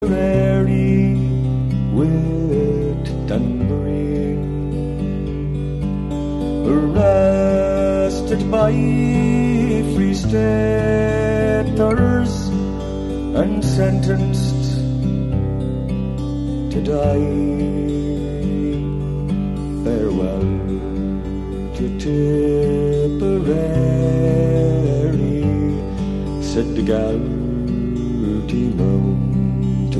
Tipperary with Dunbarine, arrested by Free Staters and sentenced to die. Farewell to Tipperary, said the Gardaí Mo.